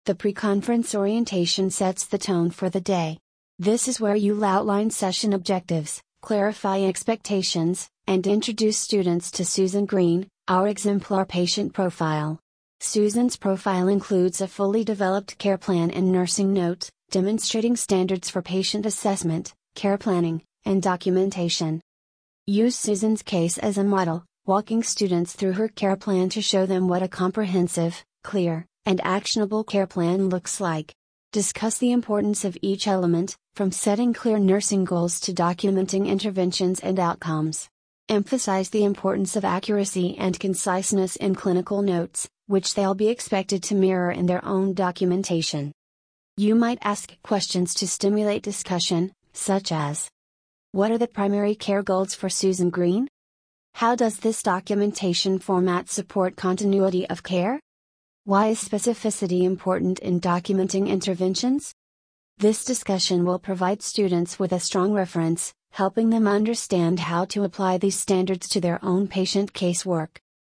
The pre-conference orientation sets the tone for the day. This is where you'll outline session objectives, clarify expectations, and introduce students to Susan Green, our exemplar patient profile. Susan's profile includes a fully developed care plan and nursing note, demonstrating standards for patient assessment, care planning, and documentation. Use Susan's case as a model, walking students through her care plan to show them what a comprehensive, clear, and actionable care plan looks like. Discuss the importance of each element, from setting clear nursing goals to documenting interventions and outcomes. Emphasize the importance of accuracy and conciseness in clinical notes, which they'll be expected to mirror in their own documentation. You might ask questions to stimulate discussion, such as: what are the primary care goals for Susan Green? How does this documentation format support continuity of care? Why is specificity important in documenting interventions? This discussion will provide students with a strong reference, helping them understand how to apply these standards to their own patient casework.